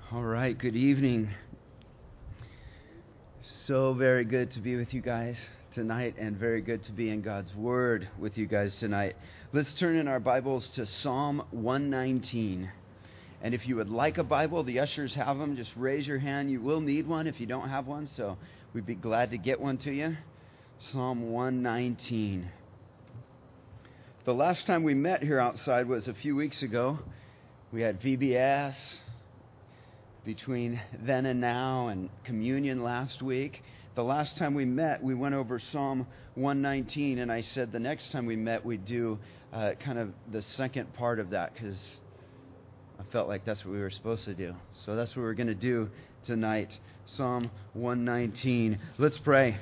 All right, good evening. So very good to be with you guys tonight, and very good to be in God's Word with you guys tonight. Let's turn in our Bibles to Psalm 119. And if you would like a Bible, the ushers have them. Just raise your hand. You will need one if you don't have one, so we'd be glad to get one to you. Psalm 119. The last time we met here outside was a few weeks ago. We had VBS between then and now, and communion last week. The last time we met, we went over Psalm 119, and I said the next time we met, we'd do kind of the second part of that, because I felt like that's what we were supposed to do. So that's what we're going to do tonight, Psalm 119. Let's pray.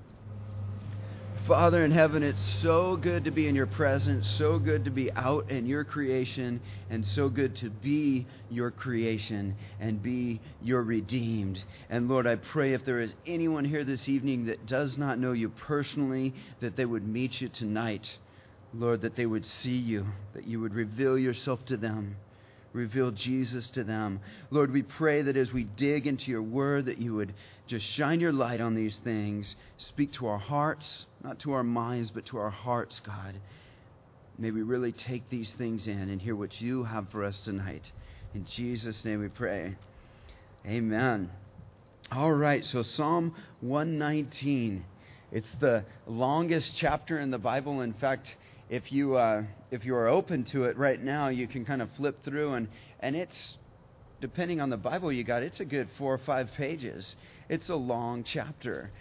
Father in heaven, it's so good to be in your presence, so good to be out in your creation, and so good to be your creation and be your redeemed. And Lord, I pray if there is anyone here this evening that does not know you personally, that they would meet you tonight. Lord, that they would see you, that you would reveal yourself to them. Reveal Jesus to them. Lord, we pray that as we dig into your word, that you would just shine your light on these things. Speak to our hearts, not to our minds, but to our hearts, God. May we really take these things in and hear what you have for us tonight. In Jesus' name we pray. Amen. All right, so Psalm 119. It's the longest chapter in the Bible. In fact, if you are open to it right now, you can kind of flip through, and it's, depending on the Bible you got, it's a good 4 or 5 pages. It's a long chapter.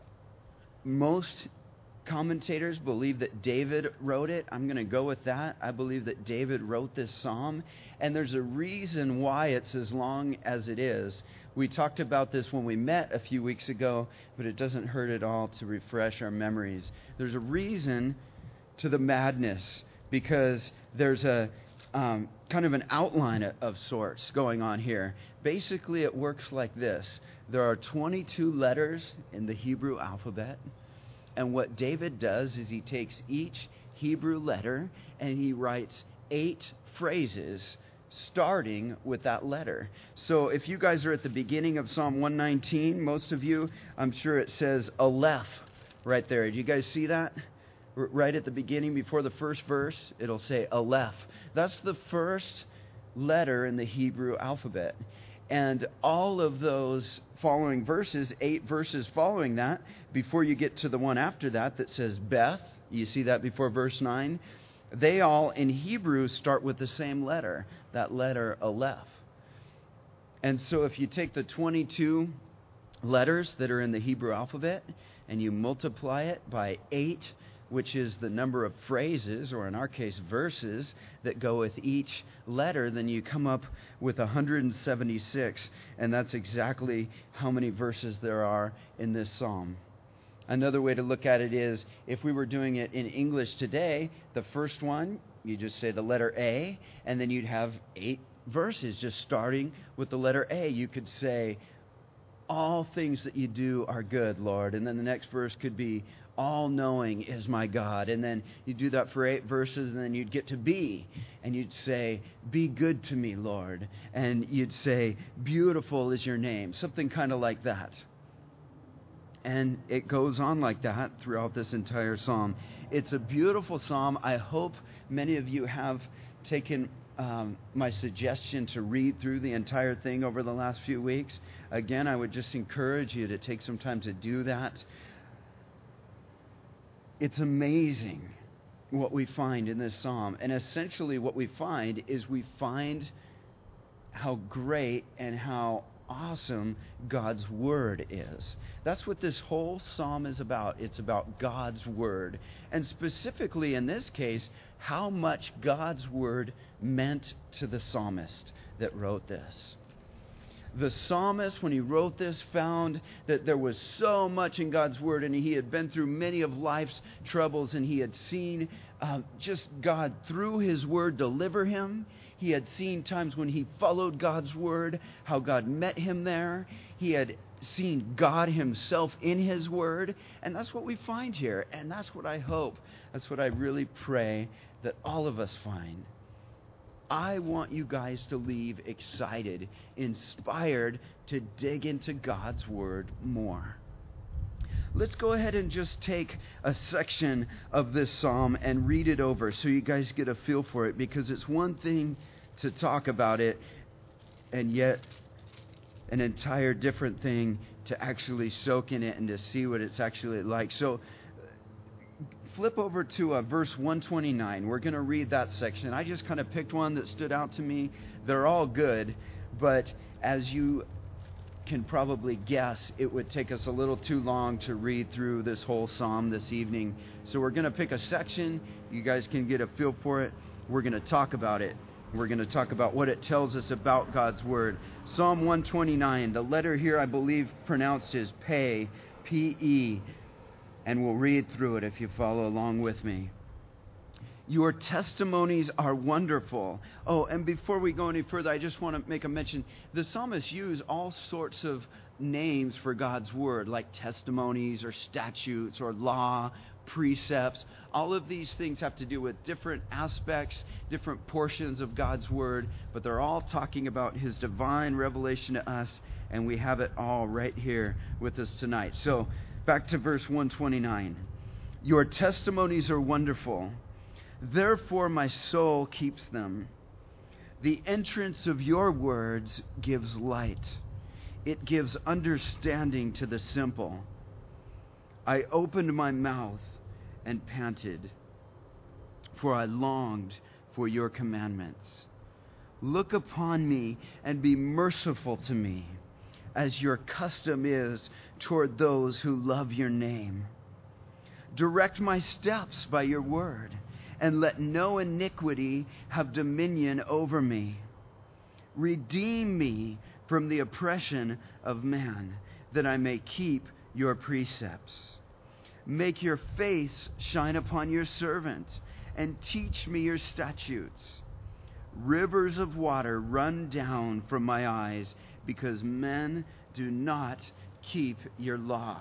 Most commentators believe that David wrote it. I'm going to go with that. I believe that David wrote this psalm, and there's a reason why it's as long as it is. We talked about this when we met a few weeks ago, but it doesn't hurt at all to refresh our memories. There's a reason to the madness, because there's a kind of an outline of sorts going on here. Basically, it works like this. There are 22 letters in the Hebrew alphabet, and what David does is he takes each Hebrew letter and he writes 8 phrases starting with that letter. So if you guys are at the beginning of Psalm 119, most of you, I'm sure it says Aleph right there. Do you guys see that? Right at the beginning, before the first verse, it'll say Aleph. That's the first letter in the Hebrew alphabet. And all of those following verses, 8 verses following that, before you get to the one after that that says Beth, you see that before verse 9, they all in Hebrew start with the same letter, that letter Aleph. And so if you take the 22 letters that are in the Hebrew alphabet and you multiply it by 8, which is the number of phrases, or in our case, verses, that go with each letter, then you come up with 176, and that's exactly how many verses there are in this psalm. Another way to look at it is, if we were doing it in English today, the first one, you just say the letter A, and then you'd have 8 verses just starting with the letter A. You could say, all things that you do are good, Lord. And then the next verse could be, all-knowing is my God. And then you do that for 8 verses, and then you'd get to B, and you'd say, be good to me, Lord. And you'd say, beautiful is your name. Something kind of like that. And it goes on like that throughout this entire psalm. It's a beautiful psalm. I hope many of you have taken my suggestion to read through the entire thing over the last few weeks. Again, I would just encourage you to take some time to do that. It's amazing what we find in this psalm. And essentially what we find is we find how great and how awesome God's word is. That's what this whole psalm is about. It's about God's word. And specifically in this case, how much God's word meant to the psalmist that wrote this. The psalmist, when he wrote this, found that there was so much in God's word, and he had been through many of life's troubles, and he had seen just God through his word deliver him. He had seen times when he followed God's word, how God met him there. He had seen God himself in his word, and that's what we find here, and that's what I hope, that's what I really pray that all of us find. I want you guys to leave excited, inspired to dig into God's Word more. Let's go ahead and just take a section of this psalm and read it over so you guys get a feel for it, because it's one thing to talk about it and yet an entire different thing to actually soak in it and to see what it's actually like. So flip over to verse 129. We're going to read that section. I just kind of picked one that stood out to me. They're all good, but as you can probably guess, it would take us a little too long to read through this whole psalm this evening. So we're going to pick a section. You guys can get a feel for it. We're going to talk about it. We're going to talk about what it tells us about God's Word. Psalm 129. The letter here, I believe, pronounced is Pe, P-E. And we'll read through it if you follow along with me. Your testimonies are wonderful. Oh, and before we go any further, I just want to make a mention. The psalmists use all sorts of names for God's Word, like testimonies or statutes or law, precepts. All of these things have to do with different aspects, different portions of God's Word, but they're all talking about His divine revelation to us, and we have it all right here with us tonight. So, back to verse 129. Your testimonies are wonderful. Therefore my soul keeps them. The entrance of your words gives light. It gives understanding to the simple. I opened my mouth and panted, for I longed for your commandments. Look upon me and be merciful to me, as your custom is toward those who love your name. Direct my steps by your word, and let no iniquity have dominion over me. Redeem me from the oppression of man, that I may keep your precepts. Make your face shine upon your servant, and teach me your statutes. Rivers of water run down from my eyes, because men do not keep your law.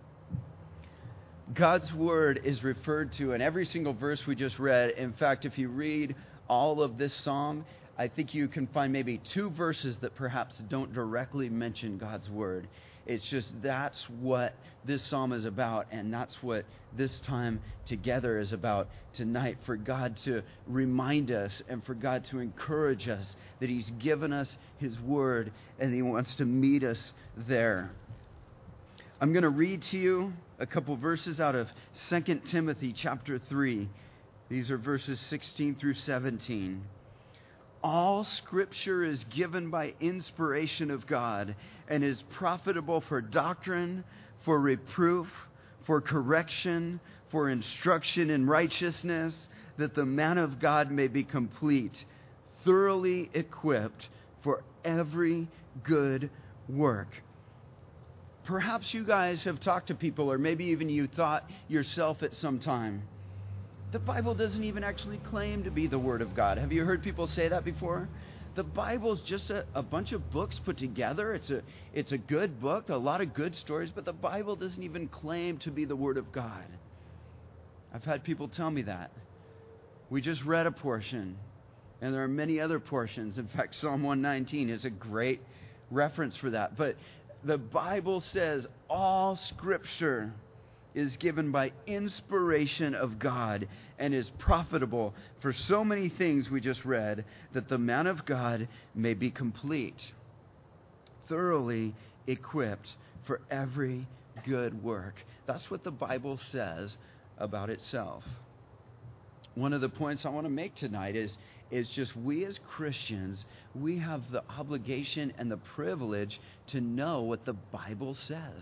God's Word is referred to in every single verse we just read. In fact, if you read all of this psalm, I think you can find maybe 2 verses that perhaps don't directly mention God's Word. It's just that's what this psalm is about, and that's what this time together is about tonight, for God to remind us and for God to encourage us that He's given us His Word and He wants to meet us there. I'm going to read to you a couple verses out of 2 Timothy chapter 3. These are verses 16 through 17. All Scripture is given by inspiration of God and is profitable for doctrine, for reproof, for correction, for instruction in righteousness, that the man of God may be complete, thoroughly equipped for every good work. Perhaps you guys have talked to people, or maybe even you thought yourself at some time, the Bible doesn't even actually claim to be the Word of God. Have you heard people say that before? The Bible's just a bunch of books put together. It's a good book, a lot of good stories, but the Bible doesn't even claim to be the Word of God. I've had people tell me that. We just read a portion, and there are many other portions. In fact, Psalm 119 is a great reference for that. But the Bible says all Scripture is given by inspiration of God and is profitable for so many things we just read, that the man of God may be complete, thoroughly equipped for every good work. That's what the Bible says about itself. One of the points I want to make tonight is just we as Christians, we have the obligation and the privilege to know what the Bible says.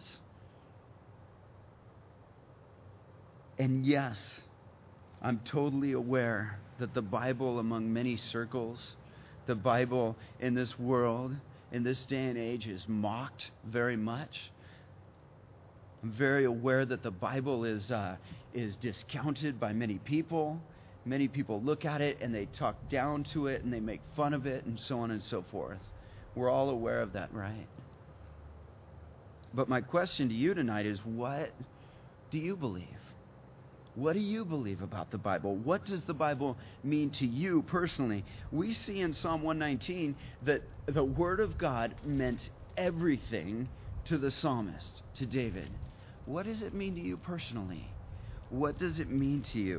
And yes, I'm totally aware that the Bible among many circles, the Bible in this world, in this day and age, is mocked very much. I'm very aware that the Bible is discounted by many people. Many people look at it and they talk down to it and they make fun of it and so on and so forth. We're all aware of that, right? But my question to you tonight is, what do you believe? What do you believe about the Bible? What does the Bible mean to you personally? We see in Psalm 119 that the Word of God meant everything to the psalmist, to David. What does it mean to you personally? What does it mean to you?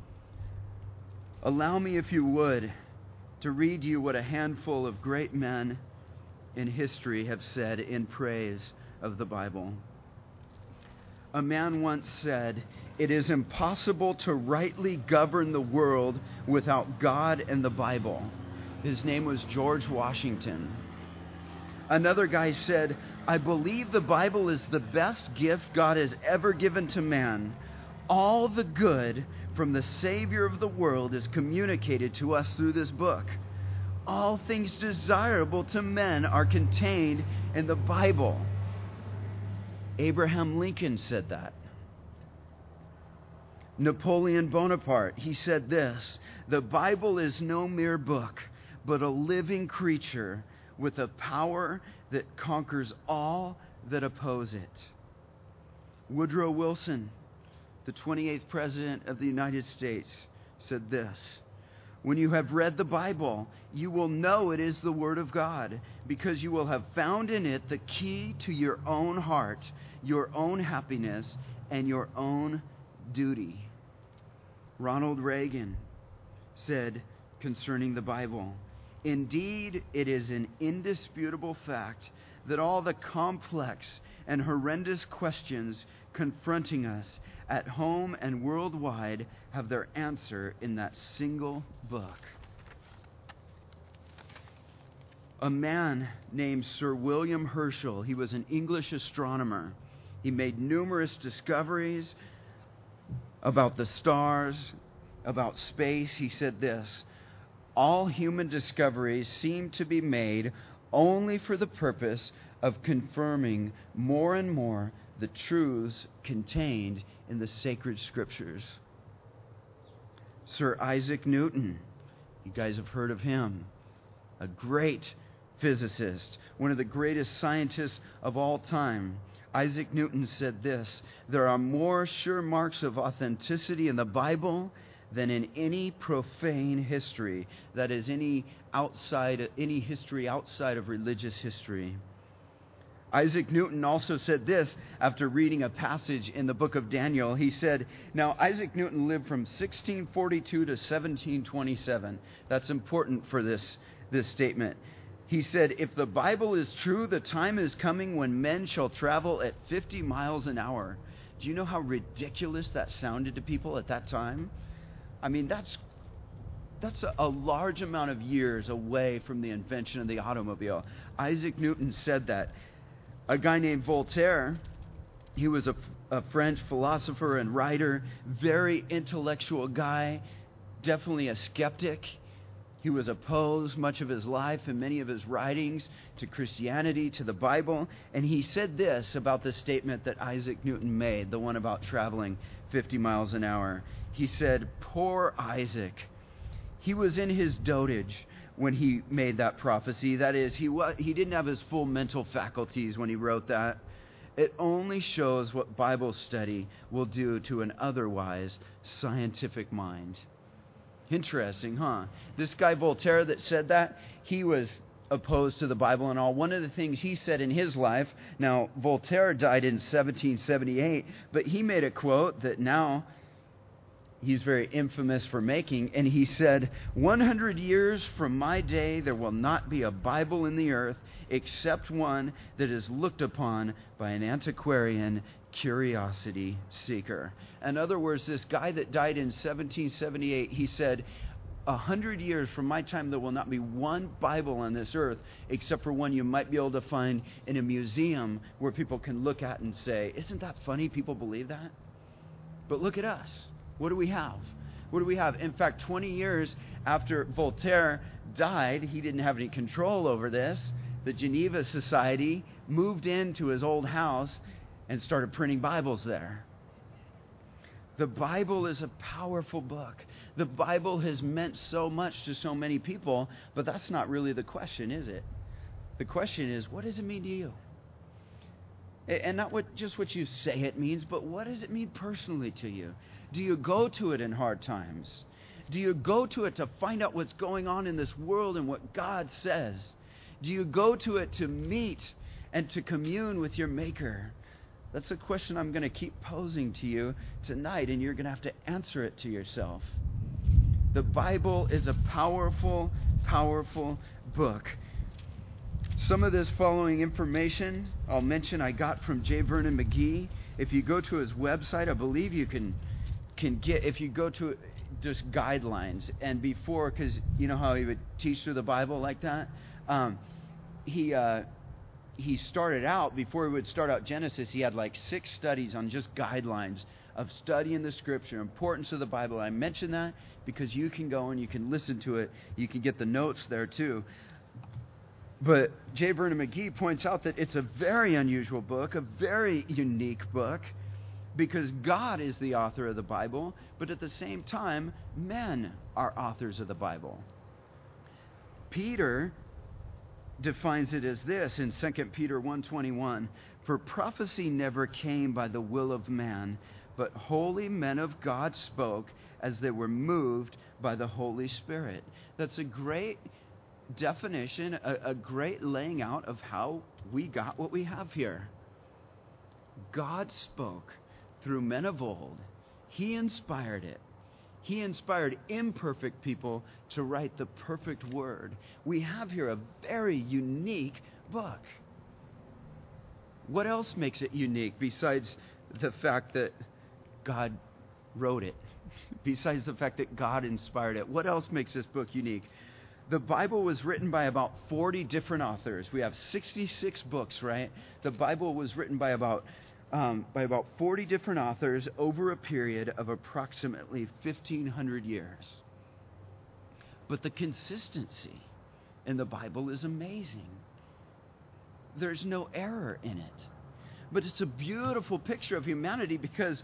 Allow me, if you would, to read you what a handful of great men in history have said in praise of the Bible. A man once said, "It is impossible to rightly govern the world without God and the Bible." His name was George Washington. Another guy said, "I believe the Bible is the best gift God has ever given to man. All the good from the Savior of the world is communicated to us through this book. All things desirable to men are contained in the Bible." Abraham Lincoln said that. Napoleon Bonaparte, he said this, "The Bible is no mere book, but a living creature with a power that conquers all that oppose it." Woodrow Wilson, the 28th President of the United States, said this, "When you have read the Bible, you will know it is the Word of God, because you will have found in it the key to your own heart, your own happiness, and your own duty." Ronald Reagan said concerning the Bible, "Indeed, it is an indisputable fact that all the complex and horrendous questions confronting us at home and worldwide have their answer in that single book." A man named Sir William Herschel, he was an English astronomer. He made numerous discoveries about the stars, about space. He said this, "All human discoveries seem to be made only for the purpose of confirming more and more the truths contained in the sacred scriptures." Sir Isaac Newton, you guys have heard of him, a great physicist, one of the greatest scientists of all time. Isaac Newton said this, "There are more sure marks of authenticity in the Bible than in any profane history," that is, any history outside of religious history. Isaac Newton also said this after reading a passage in the book of Daniel. He said, now Isaac Newton lived from 1642 to 1727. That's important for this statement. He said, "If the Bible is true, the time is coming when men shall travel at 50 miles an hour." Do you know how ridiculous that sounded to people at that time? I mean, that's a large amount of years away from the invention of the automobile. Isaac Newton said that. A guy named Voltaire, he was a French philosopher and writer, very intellectual guy, definitely a skeptic. He was opposed much of his life and many of his writings to Christianity, to the Bible. And he said this about the statement that Isaac Newton made, the one about traveling 50 miles an hour. He said, "Poor Isaac. He was in his dotage when he made that prophecy." That is, he didn't have his full mental faculties when he wrote that. It only shows what Bible study will do to an otherwise scientific mind. Interesting, huh? This guy Voltaire that said that, he was opposed to the Bible and all. One of the things he said in his life, now Voltaire died in 1778, but he made a quote that now he's very infamous for making, and he said, "100 years from my day, there will not be a Bible in the earth except one that is looked upon by an antiquarian curiosity seeker." In other words, this guy that died in 1778, he said, 100 years from my time, there will not be one Bible on this earth except for one you might be able to find in a museum where people can look at and say, "Isn't that funny? People believe that." But look at us. What do we have? What do we have? In fact, 20 years after Voltaire died, he didn't have any control over this. The Geneva Society moved into his old house and started printing Bibles there. The Bible is a powerful book. The Bible has meant so much to so many people, but that's not really the question, is it? The question is, what does it mean to you? And not just what you say it means, but what does it mean personally to you? Do you go to it in hard times? Do you go to it to find out what's going on in this world and what God says? Do you go to it to meet and to commune with your Maker? That's a question I'm going to keep posing to you tonight, and you're going to have to answer it to yourself. The Bible is a powerful, powerful book. Some of this following information I'll mention I got from J. Vernon McGee. If you go to his website, I believe you can get, if you go to just guidelines, and before, because you know how he would teach through the Bible like that, he started out, before he would start out Genesis, he had like 6 studies on just guidelines of studying the Scripture, importance of the Bible. I mention that because you can go and you can listen to it. You can get the notes there too. But J. Vernon McGee points out that it's a very unusual book, a very unique book, because God is the author of the Bible, but at the same time, men are authors of the Bible. Peter defines it as this in 2 Peter 1:21, "For prophecy never came by the will of man, but holy men of God spoke as they were moved by the Holy Spirit." That's a great definition, a great laying out of how we got what we have here. God spoke through men of old. He inspired it. He inspired imperfect people to write the perfect word. We have here a very unique book. What else makes it unique besides the fact that God wrote it? Besides the fact that God inspired it? What else makes this book unique? The Bible was written by about 40 different authors. We have 66 books, right? The Bible was written by about 40 different authors over a period of approximately 1,500 years. But the consistency in the Bible is amazing. There's no error in it. But it's a beautiful picture of humanity because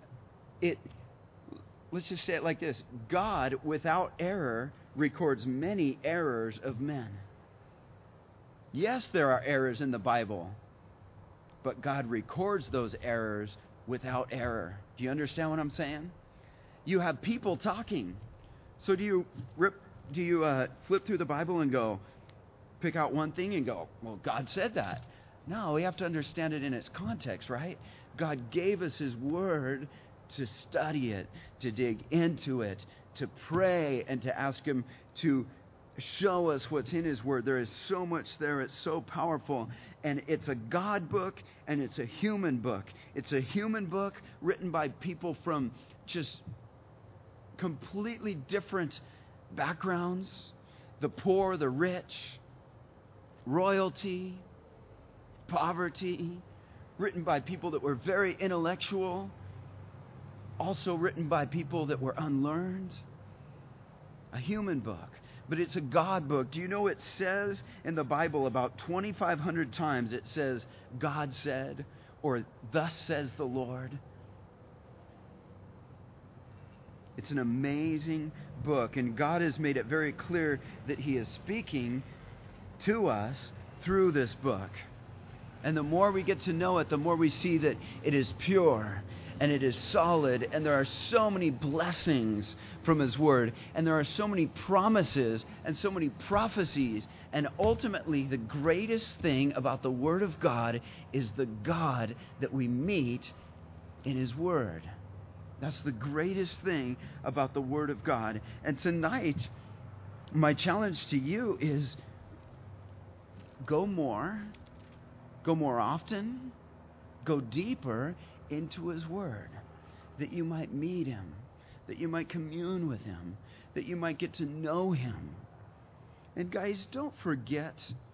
let's just say it like this: God, without error, records many errors of men. Yes, there are errors in the Bible, but God records those errors without error. Do you understand what I'm saying? You have people talking. So do you flip through the Bible and go, pick out one thing and go, well, God said that. No, we have to understand it in its context, right? God gave us His Word to study it, to dig into it, to pray, and to ask Him to show us what's in His Word. There is so much there. It's so powerful. And it's a God book, and it's a human book. It's a human book written by people from just completely different backgrounds. The poor, the rich, royalty, poverty. Written by people that were very intellectual. Also written by people that were unlearned. A human book. But it's a God book. Do you know it says in the Bible about 2,500 times it says, God said, or thus says the Lord? It's an amazing book, and God has made it very clear that He is speaking to us through this book. And the more we get to know it, the more we see that it is pure and it is solid, and there are so many blessings from His Word, and there are so many promises and so many prophecies, and ultimately the greatest thing about the Word of God is the God that we meet in His Word. That's the greatest thing about the Word of God. And tonight, my challenge to you is go more often, go deeper into His Word, that you might meet Him, that you might commune with Him, that you might get to know Him. And guys, don't forget,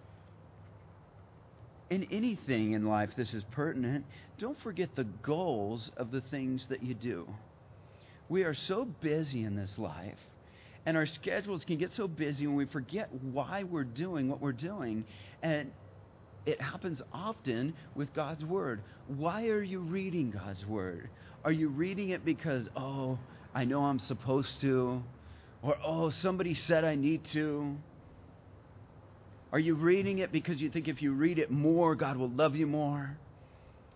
in anything in life this is pertinent, don't forget the goals of the things that you do. We are so busy in this life, and our schedules can get so busy when we forget why we're doing what we're doing. And it happens often with God's Word. Why are you reading God's Word? Are you reading it because, oh, I know I'm supposed to? Or, oh, somebody said I need to? Are you reading it because you think if you read it more, God will love you more?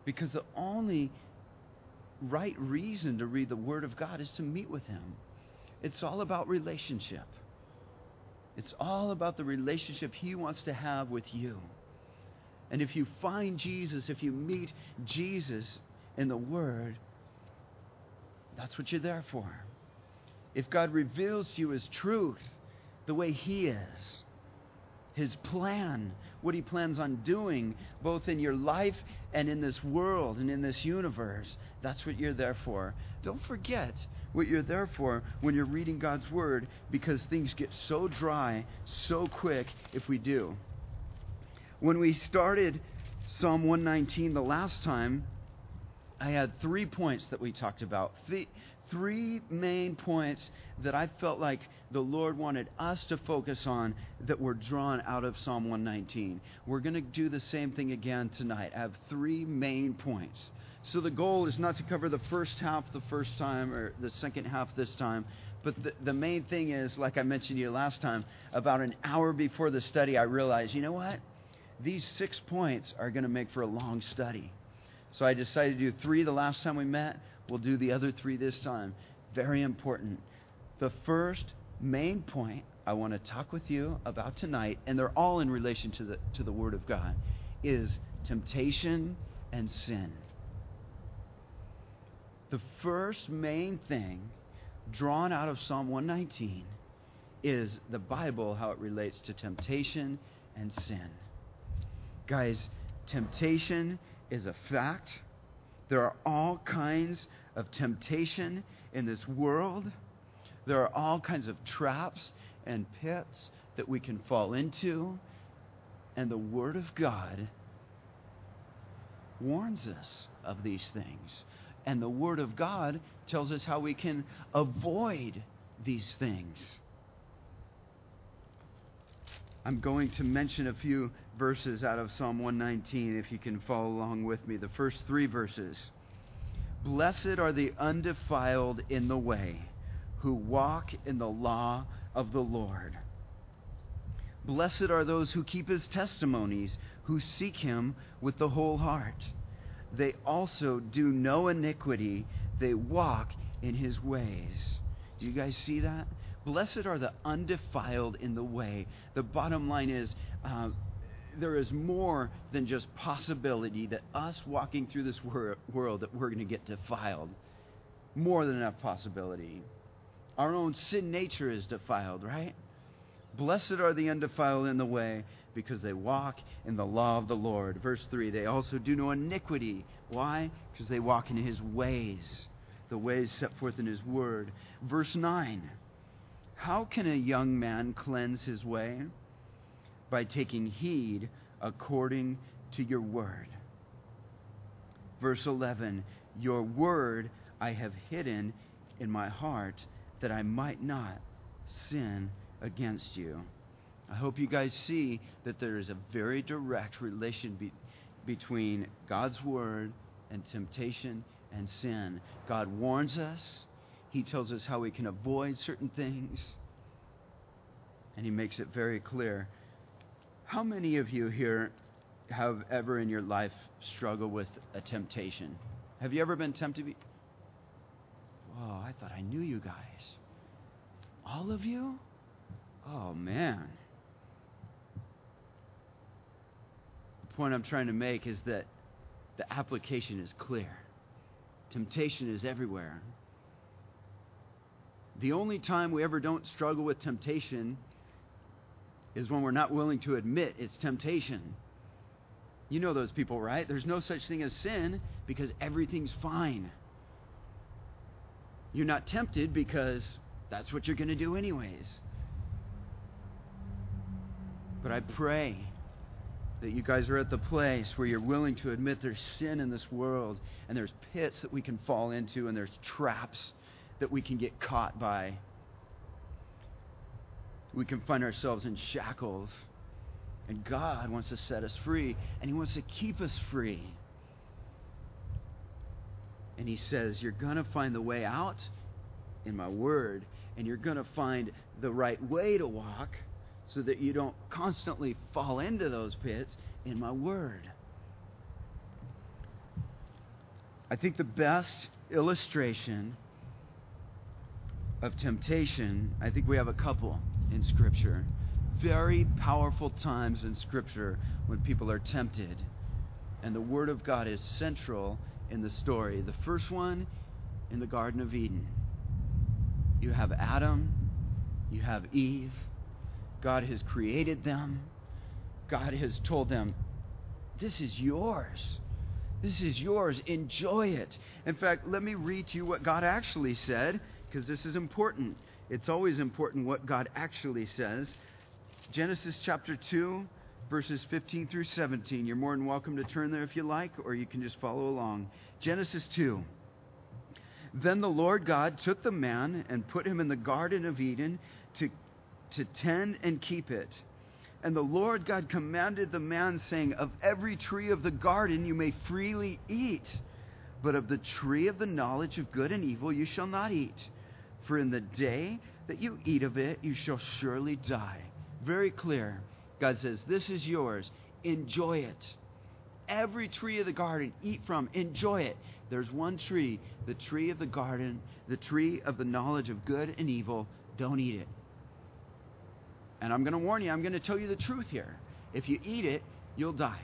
Because the only right reason to read the Word of God is to meet with Him. It's all about relationship. It's all about the relationship He wants to have with you. And if you find Jesus, if you meet Jesus in the Word, that's what you're there for. If God reveals to you His truth, the way He is, His plan, what He plans on doing, both in your life and in this world and in this universe, that's what you're there for. Don't forget what you're there for when you're reading God's Word, because things get so dry so quick if we do. When we started Psalm 119 the last time, I had 3 points that we talked about. Three main points that I felt like the Lord wanted us to focus on that were drawn out of Psalm 119. We're going to do the same thing again tonight. I have 3 main points. So the goal is not to cover the first half the first time or the second half this time, but the main thing is, like I mentioned to you last time, about an hour before the study, I realized, you know what? These 6 points are going to make for a long study. So I decided to do 3 the last time we met. We'll do the other 3 this time. Very important. The first main point I want to talk with you about tonight, and they're all in relation to the Word of God, is temptation and sin. The first main thing drawn out of Psalm 119 is the Bible, how it relates to temptation and sin. Guys, temptation is a fact. There are all kinds of temptation in this world. There are all kinds of traps and pits that we can fall into. And the Word of God warns us of these things. And the Word of God tells us how we can avoid these things. I'm going to mention a few verses out of Psalm 119 if you can follow along with me. The first 3 verses. Blessed are the undefiled in the way, who walk in the law of the Lord. Blessed are those who keep His testimonies, who seek Him with the whole heart. They also do no iniquity. They walk in His ways. Do you guys see that? Blessed are the undefiled in the way. The bottom line is, there is more than just possibility that us walking through this world that we're going to get defiled. More than enough possibility. Our own sin nature is defiled, right? Blessed are the undefiled in the way, because they walk in the law of the Lord. Verse 3, they also do no iniquity. Why? Because they walk in His ways, the ways set forth in His Word. Verse 9, how can a young man cleanse his way? By taking heed according to your word. Verse 11, your word I have hidden in my heart, that I might not sin against you. I hope you guys see that there is a very direct relation between God's word and temptation and sin. God warns us. He tells us how we can avoid certain things. And He makes it very clear. How many of you here have ever in your life struggled with a temptation? Have you ever been tempted? Oh, I thought I knew you guys. All of you? Oh, man. The point I'm trying to make is that the application is clear. Temptation is everywhere. The only time we ever don't struggle with temptation is when we're not willing to admit it's temptation. You know those people, right? There's no such thing as sin because everything's fine. You're not tempted because that's what you're going to do anyways. But I pray that you guys are at the place where you're willing to admit there's sin in this world, and there's pits that we can fall into, and there's traps that we can get caught by. We can find ourselves in shackles. And God wants to set us free, and He wants to keep us free. And He says, you're going to find the way out in my word, and you're going to find the right way to walk so that you don't constantly fall into those pits in my word. I think the best illustration of temptation, I think we have a couple in Scripture. Very powerful times in Scripture when people are tempted. And the Word of God is central in the story. The first one in the Garden of Eden. You have Adam, you have Eve. God has created them. God has told them, this is yours. This is yours. Enjoy it. In fact, let me read to you what God actually said, because this is important. It's always important what God actually says. Genesis chapter 2, verses 15 through 17. You're more than welcome to turn there if you like, or you can just follow along. Genesis 2. Then the Lord God took the man and put him in the Garden of Eden to tend and keep it. And the Lord God commanded the man, saying, of every tree of the garden you may freely eat, but of the tree of the knowledge of good and evil you shall not eat. For in the day that you eat of it, you shall surely die. Very clear. God says, this is yours. Enjoy it. Every tree of the garden, eat from, enjoy it. There's one tree, the tree of the garden, the tree of the knowledge of good and evil. Don't eat it. And I'm going to warn you, I'm going to tell you the truth here. If you eat it, you'll die.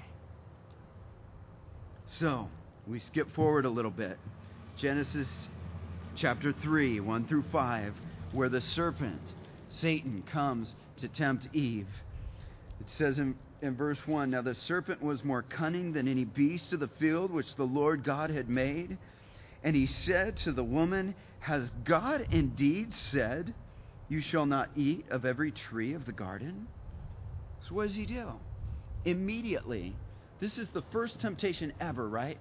So, we skip forward a little bit. Genesis chapter 3, 1 through 5, where the serpent, Satan, comes to tempt Eve. It says in verse 1, now the serpent was more cunning than any beast of the field which the Lord God had made. And he said to the woman, has God indeed said, you shall not eat of every tree of the garden? So what does he do? Immediately, this is the first temptation ever, right?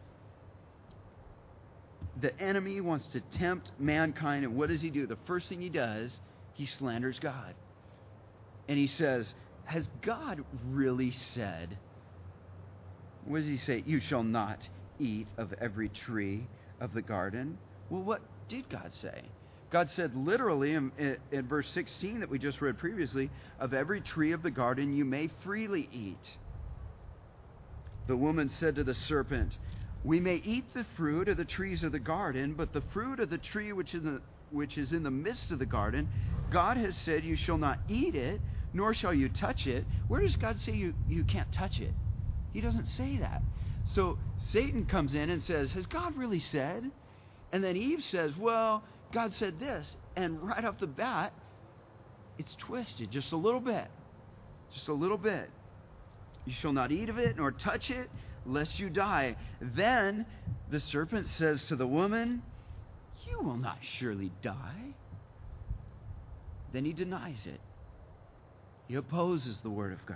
The enemy wants to tempt mankind, and what does he do? The first thing he does, he slanders God. And he says, has God really said? What does he say? You shall not eat of every tree of the garden. Well, what did God say? God said literally in verse 16 that we just read previously, of every tree of the garden you may freely eat. The woman said to the serpent, we may eat the fruit of the trees of the garden, but the fruit of the tree which is in the midst of the garden, God has said you shall not eat it, nor shall you touch it. Where does God say you can't touch it? He doesn't say that. So Satan comes in and says, has God really said? And then Eve says, well, God said this. And right off the bat, it's twisted just a little bit. Just a little bit. You shall not eat of it nor touch it, lest you die. Then the serpent says to the woman, you will not surely die. Then he denies it. He opposes the word of God.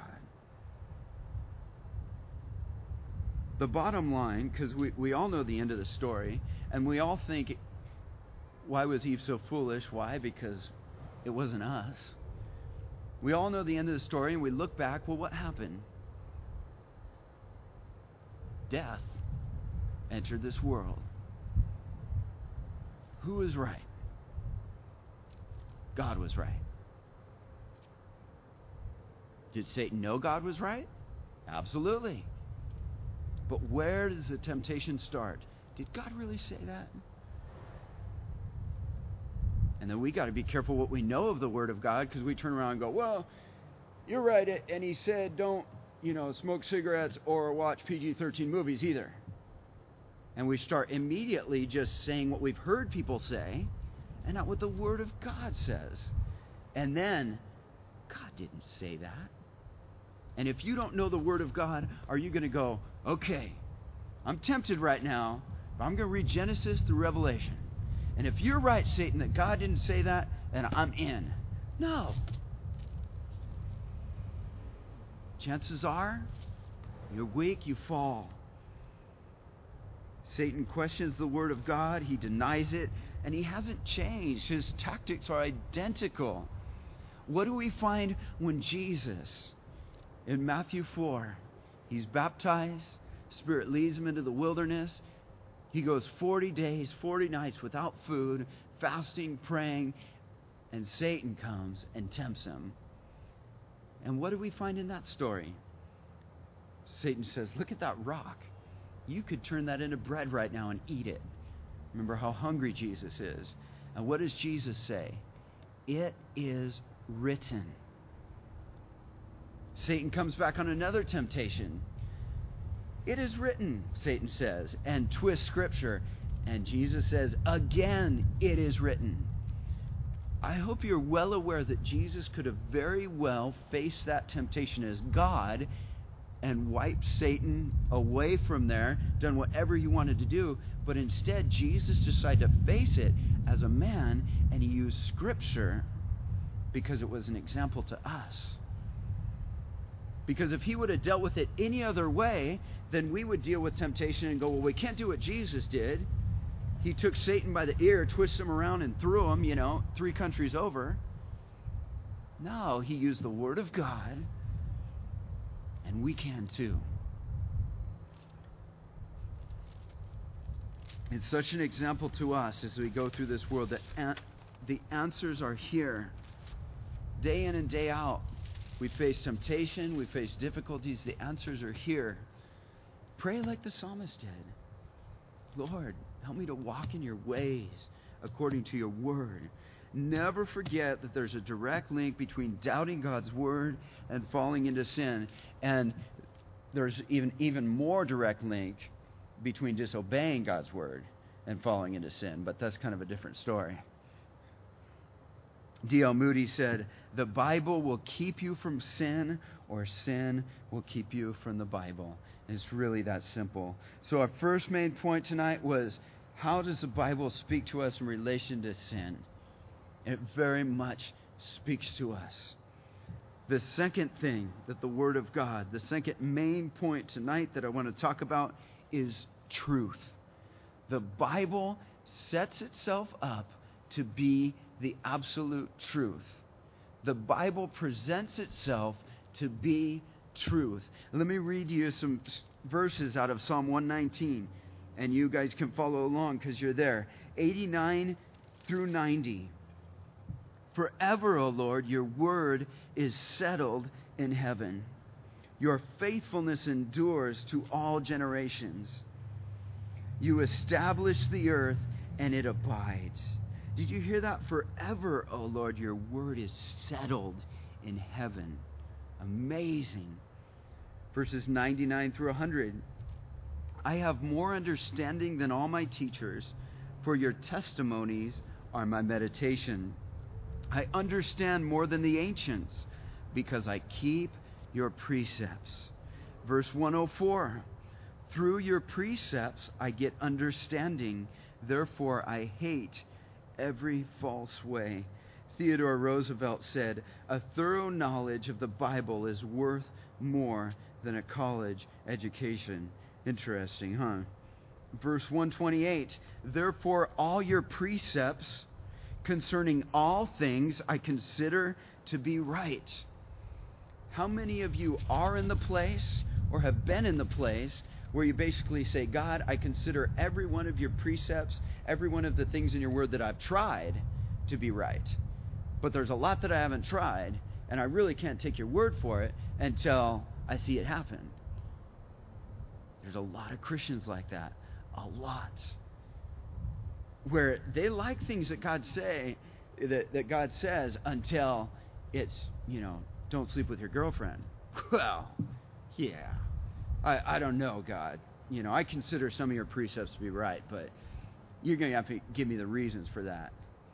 The bottom line, because we all know the end of the story, and we all think, why was Eve so foolish? Why? Because it wasn't us. We all know the end of the story, and we look back, well, what happened? Death entered this world. Who was right? God was right. Did Satan know God was right? Absolutely. But where does the temptation start? Did God really say that? And then we got to be careful what we know of the Word of God, because we turn around and go, well, you're right, and he said don't, smoke cigarettes or watch PG-13 movies either. And we start immediately just saying what we've heard people say and not what the Word of God says. And then, God didn't say that. And if you don't know the Word of God, are you going to go, okay, I'm tempted right now, but I'm going to read Genesis through Revelation. And if you're right, Satan, that God didn't say that, then I'm in. No. Chances are, you're weak, you fall. Satan questions the Word of God, he denies it, and he hasn't changed. His tactics are identical. What do we find when Jesus, in Matthew 4, he's baptized, Spirit leads him into the wilderness. He goes 40 days, 40 nights without food, fasting, praying, and Satan comes and tempts him. And what do we find in that story? Satan says, look at that rock. You could turn that into bread right now and eat it. Remember how hungry Jesus is. And what does Jesus say? It is written. Satan comes back on another temptation. It is written, Satan says, and twists Scripture. And Jesus says, again, it is written. I hope you're well aware that Jesus could have very well faced that temptation as God and wiped Satan away from there, done whatever he wanted to do. But instead, Jesus decided to face it as a man, and he used Scripture because it was an example to us. Because if he would have dealt with it any other way, then we would deal with temptation and go, well, we can't do what Jesus did. He took Satan by the ear, twisted him around, and threw him, 3 countries over. No, he used the Word of God, and we can too. It's such an example to us as we go through this world that the answers are here. Day in and day out, we face temptation, we face difficulties. The answers are here. Pray like the psalmist did. Lord, help me to walk in your ways according to your word. Never forget that there's a direct link between doubting God's word and falling into sin. And there's even more direct link between disobeying God's word and falling into sin. But that's kind of a different story. D.L. Moody said, the Bible will keep you from sin, or sin will keep you from the Bible. And it's really that simple. So our first main point tonight was, how does the Bible speak to us in relation to sin? And it very much speaks to us. The second thing that the Word of God, the second main point tonight that I want to talk about is truth. The Bible sets itself up to be the absolute truth. The Bible presents itself to be truth. Let me read you some verses out of Psalm 119, and you guys can follow along because you're there. 89 through 90. Forever, O Lord, your word is settled in heaven. Your faithfulness endures to all generations. You establish the earth, and it abides. Did you hear that? Forever, O Lord, your word is settled in heaven. Amazing. Verses 99 through 100. I have more understanding than all my teachers, for your testimonies are my meditation. I understand more than the ancients, because I keep your precepts. Verse 104. Through your precepts I get understanding, therefore I hate every false way. Theodore Roosevelt said, a thorough knowledge of the Bible is worth more than a college education. Interesting, huh? Verse 128, therefore all your precepts concerning all things I consider to be right. How many of you are in the place or have been in the place where you basically say, God, I consider every one of your precepts, every one of the things in your word that I've tried to be right. But there's a lot that I haven't tried, and I really can't take your word for it until I see it happen. There's a lot of Christians like that. A lot. Where they like things that God says until it's, don't sleep with your girlfriend. Well, yeah. I don't know, God. I consider some of your precepts to be right, but you're going to have to give me the reasons for that.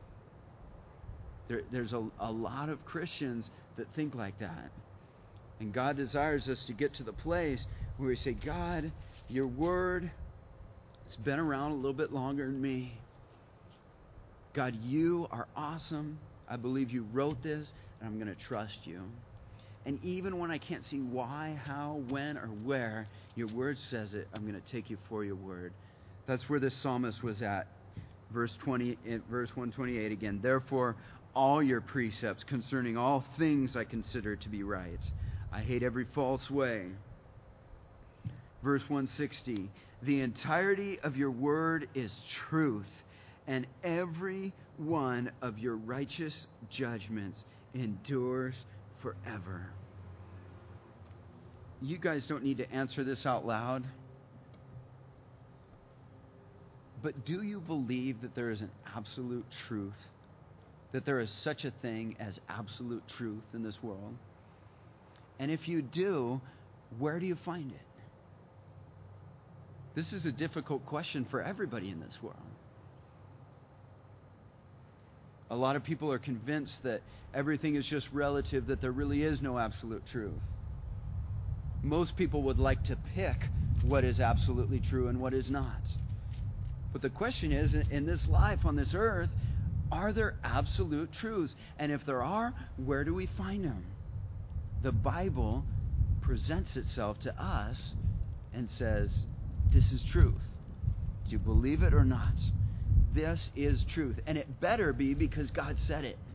There's a lot of Christians that think like that. And God desires us to get to the place where we say, God, your word has been around a little bit longer than me. God, you are awesome. I believe you wrote this, and I'm going to trust you. And even when I can't see why, how, when, or where, your word says it, I'm going to take you for your word. That's where this psalmist was at. Verse 128 again. Therefore, all your precepts concerning all things I consider to be right. I hate every false way. Verse 160. The entirety of your word is truth, and every one of your righteous judgments endures forever. You guys don't need to answer this out loud, But do you believe that there is an absolute truth? That there is such a thing as absolute truth in this world? And if you do, where do you find it? This is a difficult question for everybody in this world. A lot of people are convinced that everything is just relative, that there really is no absolute truth. Most people would like to pick what is absolutely true and what is not. But the question is, in this life, on this earth, are there absolute truths? And if there are, where do we find them? The Bible presents itself to us and says, this is truth. Do you believe it or not? This is truth. And it better be, because God said it.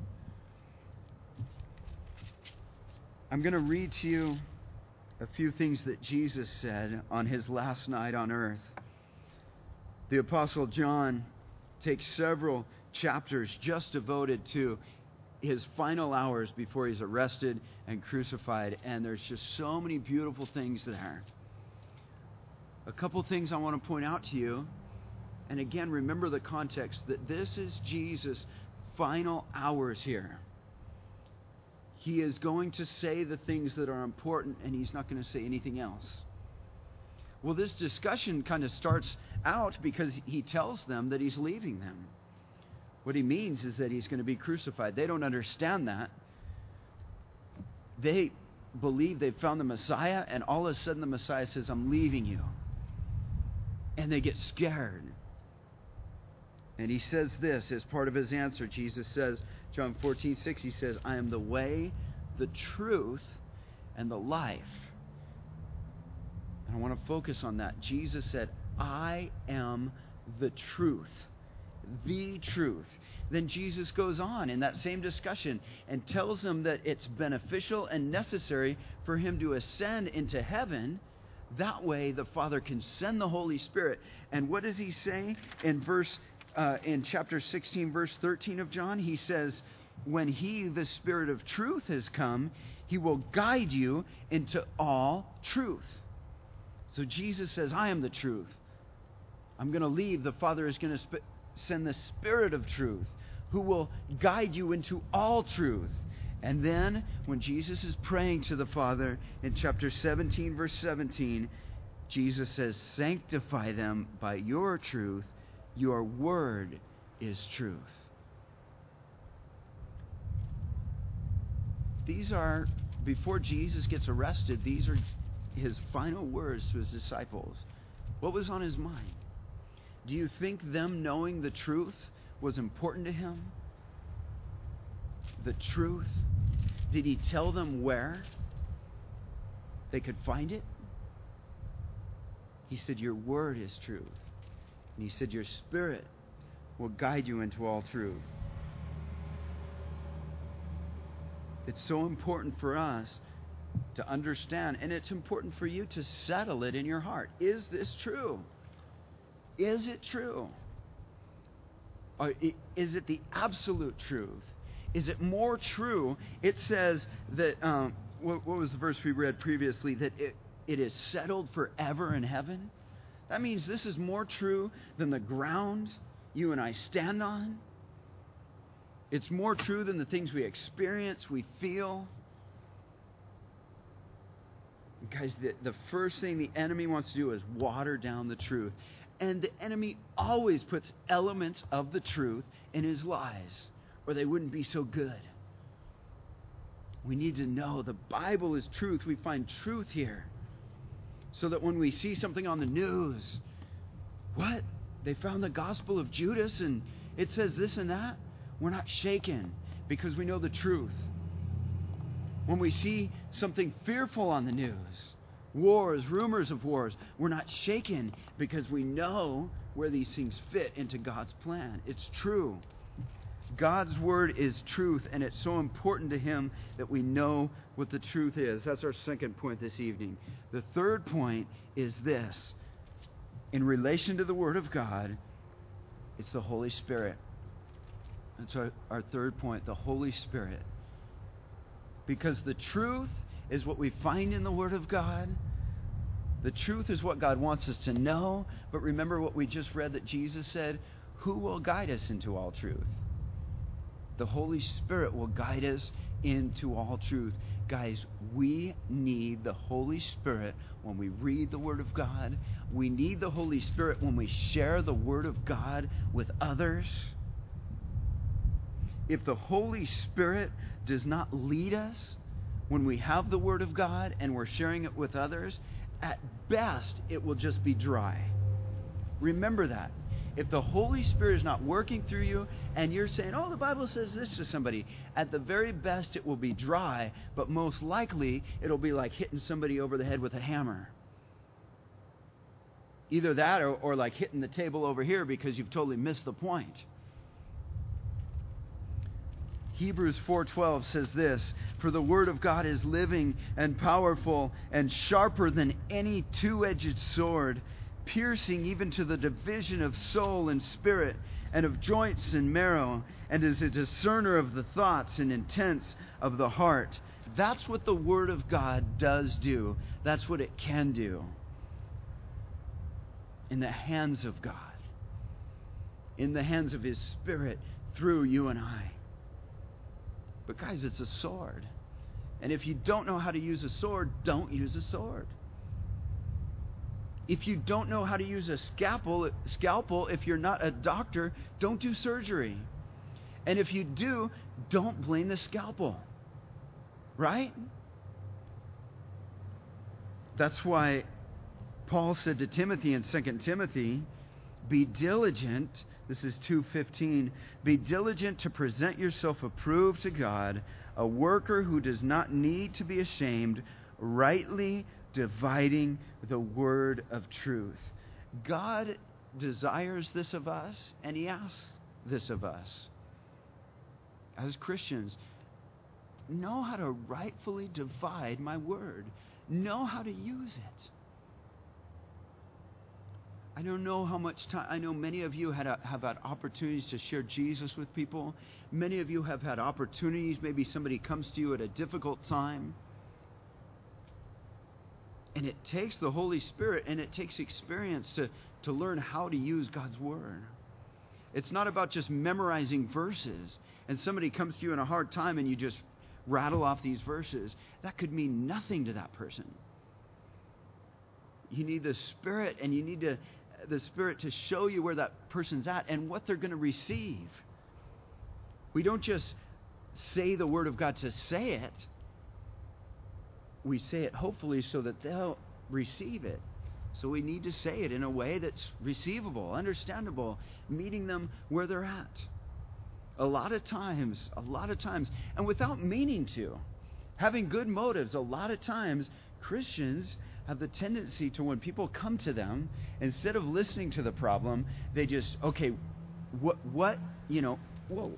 I'm going to read to you a few things that Jesus said on his last night on earth. The Apostle John takes several chapters just devoted to his final hours before he's arrested and crucified. And there's just so many beautiful things there. A couple things I want to point out to you. And again, remember the context that this is Jesus' final hours here. He is going to say the things that are important, and he's not going to say anything else. Well, this discussion kind of starts out because he tells them that he's leaving them. What he means is that he's going to be crucified. They don't understand that. They believe they've found the Messiah, and all of a sudden the Messiah says, I'm leaving you. And they get scared. And he says this as part of his answer. Jesus says, John 14:6, he says, I am the way, the truth, and the life. And I want to focus on that. Jesus said, I am the truth. The truth. Then Jesus goes on in that same discussion and tells them that it's beneficial and necessary for him to ascend into heaven. That way the Father can send the Holy Spirit. And what does he say in chapter 16, verse 13 of John? He says, when he, the Spirit of truth, has come, he will guide you into all truth. So Jesus says, I am the truth. I'm going to leave. The Father is going to send the Spirit of truth, who will guide you into all truth. And then, when Jesus is praying to the Father in chapter 17, verse 17, Jesus says, sanctify them by your truth. Your word is truth. These are, before Jesus gets arrested, these are his final words to his disciples. What was on his mind? Do you think them knowing the truth was important to him? The truth? Did he tell them where they could find it? He said, your word is truth. And he said, your Spirit will guide you into all truth. It's so important for us to understand, and it's important for you to settle it in your heart. Is this true? Is it true? Or is it the absolute truth? Is it more true? It says that, what was the verse we read previously? That it is settled forever in heaven. That means this is more true than the ground you and I stand on. It's more true than the things we experience, we feel. Guys, the first thing the enemy wants to do is water down the truth. And the enemy always puts elements of the truth in his lies, or they wouldn't be so good. We need to know the Bible is truth. We find truth here. So that when we see something on the news, what? They found the Gospel of Judas and it says this and that? We're not shaken because we know the truth. When we see something fearful on the news, wars, rumors of wars, we're not shaken because we know where these things fit into God's plan. It's true. God's word is truth, and it's so important to him that we know what the truth is. That's our second point this evening. The third point is this. In relation to the word of God, it's the Holy Spirit. That's our third point, the Holy Spirit. Because the truth is what we find in the word of God, The truth is what God wants us to know, but remember what we just read that Jesus said, who will guide us into all truth? The Holy Spirit will guide us into all truth. Guys, we need the Holy Spirit when we read the Word of God. We need the Holy Spirit when we share the Word of God with others. If the Holy Spirit does not lead us when we have the Word of God and we're sharing it with others, at best it will just be dry. Remember that. If the Holy Spirit is not working through you and you're saying, oh, the Bible says this to somebody, at the very best it will be dry, but most likely it'll be like hitting somebody over the head with a hammer. Either that or like hitting the table over here because you've totally missed the point. Hebrews 4:12 says this, for the Word of God is living and powerful and sharper than any two-edged sword, piercing even to the division of soul and spirit and of joints and marrow, and is a discerner of the thoughts and intents of the heart. That's what the Word of God does do. That's what it can do. In the hands of God. In the hands of His Spirit through you and I. But guys, it's a sword. And if you don't know how to use a sword, don't use a sword. If you don't know how to use a scalpel, if you're not a doctor, don't do surgery. And if you do, don't blame the scalpel. Right? That's why Paul said to Timothy in 2 Timothy, be diligent, this is 2:15, be diligent to present yourself approved to God, a worker who does not need to be ashamed, rightly dividing the word of truth. God desires this of us, and He asks this of us. As Christians, know how to rightfully divide my word. Know how to use it. I don't know how much time. I know many of you have had opportunities to share Jesus with people. Many of you have had opportunities. Maybe somebody comes to you at a difficult time. And it takes the Holy Spirit and it takes experience to learn how to use God's Word. It's not about just memorizing verses and somebody comes to you in a hard time and you just rattle off these verses. That could mean nothing to that person. You need the Spirit, and you need the Spirit to show you where that person's at and what they're going to receive. We don't just say the Word of God to say it. We say it hopefully so that they'll receive it. So we need to say it in a way that's receivable, understandable, meeting them where they're at. A lot of times, and without meaning to, having good motives, a lot of times Christians have the tendency to, when people come to them, instead of listening to the problem, they just, okay, what, whoa.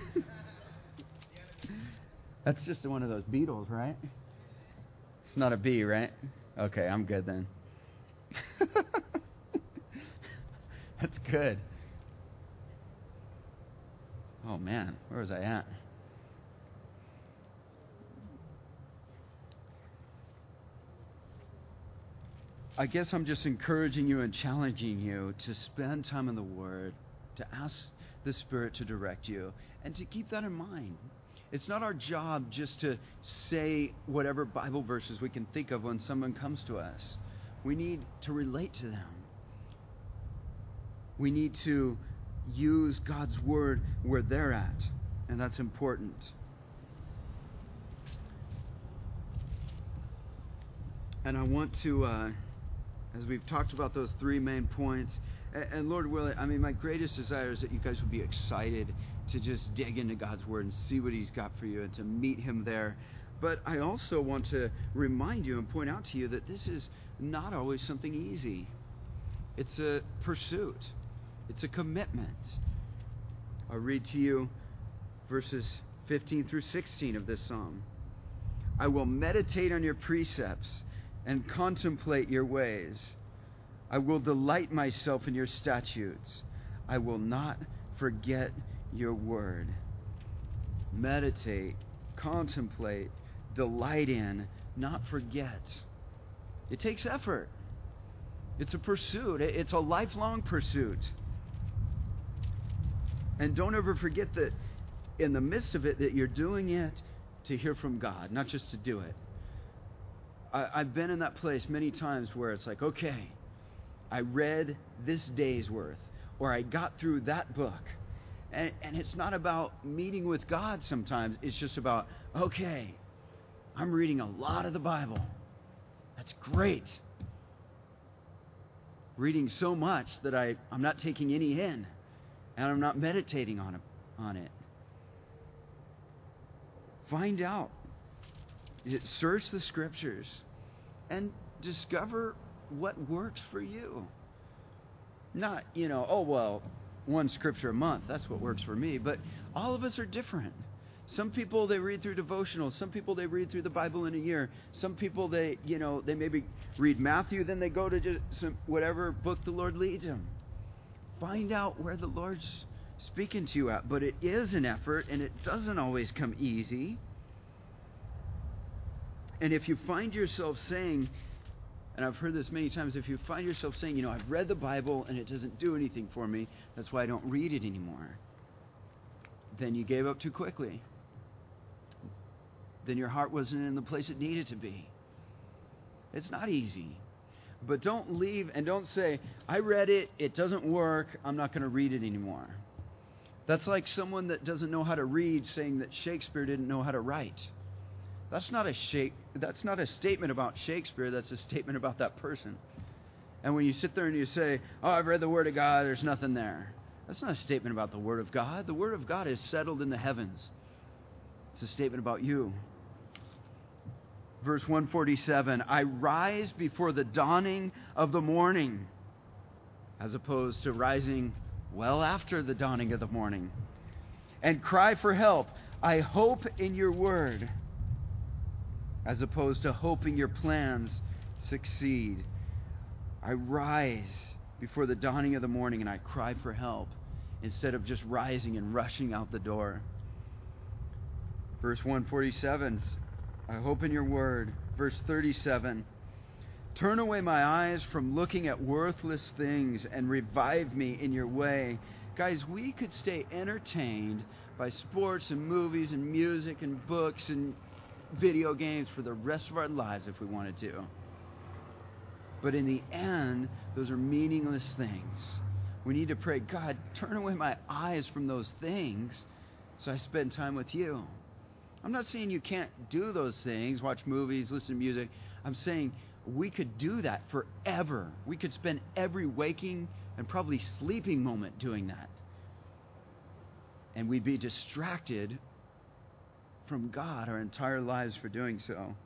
That's just one of those beetles, right? It's not a bee, right? Okay, I'm good then. That's good. Oh man, where was I at? I guess I'm just encouraging you and challenging you to spend time in the Word, to ask the Spirit to direct you, and to keep that in mind. It's not our job just to say whatever Bible verses we can think of when someone comes to us. We need to relate to them. We need to use God's Word where they're at, and that's important. And I want to, as we've talked about those three main points, and Lord willing, my greatest desire is that you guys would be excited to just dig into God's Word and see what He's got for you and to meet Him there. But I also want to remind you and point out to you that this is not always something easy. It's a pursuit. It's a commitment. I'll read to you verses 15 through 16 of this psalm. I will meditate on your precepts and contemplate your ways. I will delight myself in your statutes. I will not forget your word. Meditate, contemplate, delight in, not forget. It takes effort. It's a pursuit. It's a lifelong pursuit. And don't ever forget that in the midst of it, that you're doing it to hear from God, not just to do it. I've been in that place many times where it's like, okay, I read this day's worth, or I got through that book. And it's not about meeting with God sometimes. It's just about, okay, I'm reading a lot of the Bible. That's great. Reading so much that I'm not taking any in, and I'm not meditating on it. Find out. Search the Scriptures and discover what works for you. Not, one scripture a month, that's what works for me. But all of us are different. Some people, they read through devotionals. Some people, they read through the Bible in a year. Some people, they maybe read Matthew, then they go to just whatever book the Lord leads them. Find out where the Lord's speaking to you at. But it is an effort, and it doesn't always come easy. And if you find yourself saying, and I've heard this many times, if you find yourself saying, I've read the Bible and it doesn't do anything for me, that's why I don't read it anymore, then you gave up too quickly. Then your heart wasn't in the place it needed to be. It's not easy. But don't leave and don't say, I read it, it doesn't work, I'm not going to read it anymore. That's like someone that doesn't know how to read saying that Shakespeare didn't know how to write. That's not a statement about Shakespeare, that's a statement about that person. And when you sit there and you say, I've read the Word of God, there's nothing there. That's not a statement about the Word of God. The Word of God is settled in the heavens. It's a statement about you. Verse 147, I rise before the dawning of the morning, as opposed to rising well after the dawning of the morning, and cry for help. I hope in your word, as opposed to hoping your plans succeed. I rise before the dawning of the morning and I cry for help instead of just rising and rushing out the door. Verse 147, I hope in your word. Verse 37, turn away my eyes from looking at worthless things and revive me in your way. Guys, we could stay entertained by sports and movies and music and books and video games for the rest of our lives if we wanted to. But in the end, those are meaningless things. We need to pray, God, turn away my eyes from those things so I spend time with you. I'm not saying you can't do those things, watch movies, listen to music. I'm saying we could do that forever. We could spend every waking and probably sleeping moment doing that. And we'd be distracted from God our entire lives for doing so.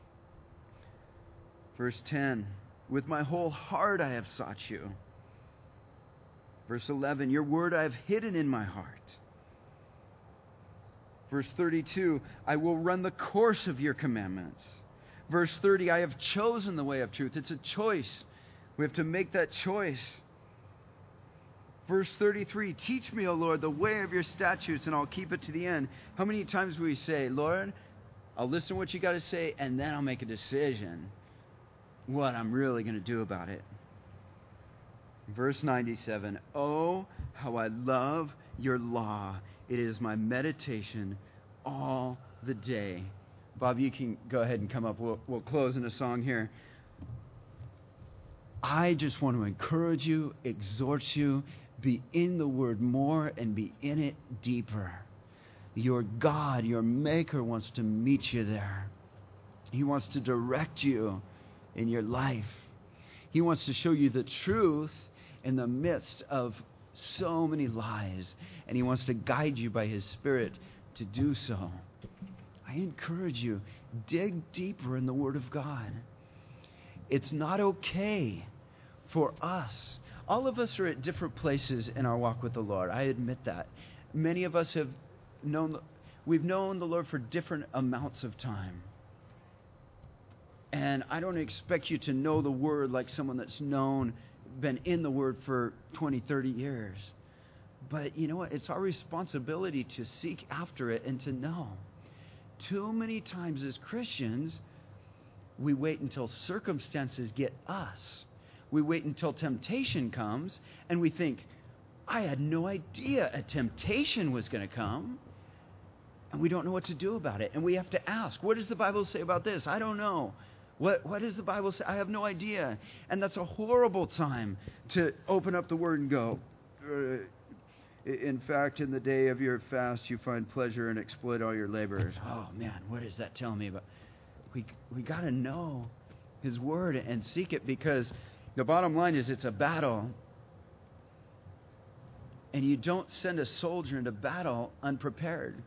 Verse 10, with my whole heart I have sought you. Verse 11, your word I have hidden in my heart. Verse 32, I will run the course of your commandments. Verse 30, I have chosen the way of truth. It's a choice. We have to make that choice. Verse 33, teach me, O Lord, the way of your statutes, and I'll keep it to the end. How many times do we say, Lord, I'll listen to what you got to say, and then I'll make a decision what I'm really going to do about it. Verse 97, oh, how I love your law. It is my meditation all the day. Bob, you can go ahead and come up. We'll close in a song here. I just want to encourage you, exhort you, be in the Word more and be in it deeper. Your God, your Maker, wants to meet you there. He wants to direct you in your life. He wants to show you the truth in the midst of so many lies, and He wants to guide you by His Spirit to do so. I encourage you, dig deeper in the Word of God. It's not okay for us. All of us are at different places in our walk with the Lord. I admit that. Many of us have we've known the Lord for different amounts of time. And I don't expect you to know the Word like someone that's been in the Word for 20, 30 years. But you know what? It's our responsibility to seek after it and to know. Too many times as Christians, we wait until circumstances get us. we wait until temptation comes, and we think, I had no idea a temptation was going to come, and we don't know what to do about it. And we have to ask, what does the Bible say about this? I don't know. What does the Bible say? I have no idea. And that's a horrible time to open up the Word and go, in fact, in the day of your fast, you find pleasure and exploit all your labors. Oh, man, what does that tell me about? We got to know His Word and seek it, because the bottom line is it's a battle. And you don't send a soldier into battle unprepared.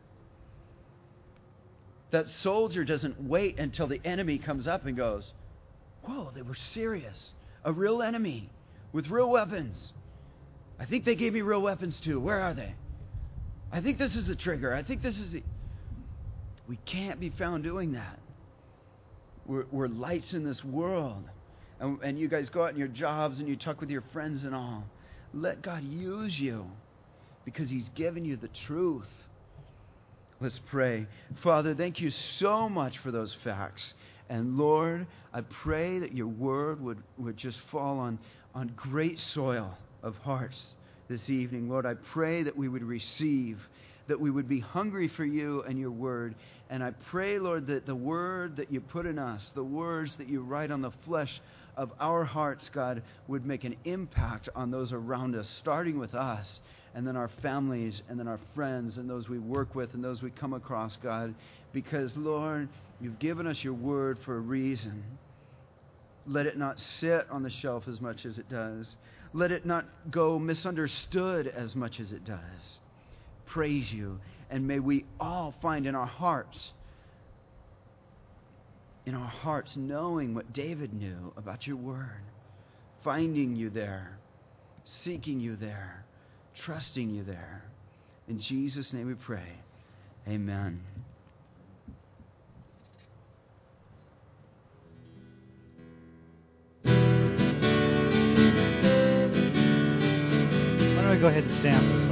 That soldier doesn't wait until the enemy comes up and goes, whoa, they were serious. A real enemy with real weapons. I think they gave me real weapons too. Where are they? I think this is a trigger. I think this is the... We can't be found doing that. We're lights in this world. And you guys go out in your jobs and you talk with your friends and all. Let God use you, because He's given you the truth. Let's pray. Father, thank you so much for those facts. And Lord, I pray that your word would just fall on great soil of hearts this evening. Lord, I pray that we would receive, that we would be hungry for you and your word. And I pray, Lord, that the word that you put in us, the words that you write on the flesh of our hearts, God, would make an impact on those around us, starting with us, and then our families, and then our friends, and those we work with, and those we come across, God. Because, Lord, you've given us your word for a reason. Let it not sit on the shelf as much as it does. Let it not go misunderstood as much as it does. Praise you, and may we all find in our hearts, knowing what David knew about your word, finding you there, seeking you there, trusting you there. In Jesus' name we pray. Amen. Why don't we go ahead and stand?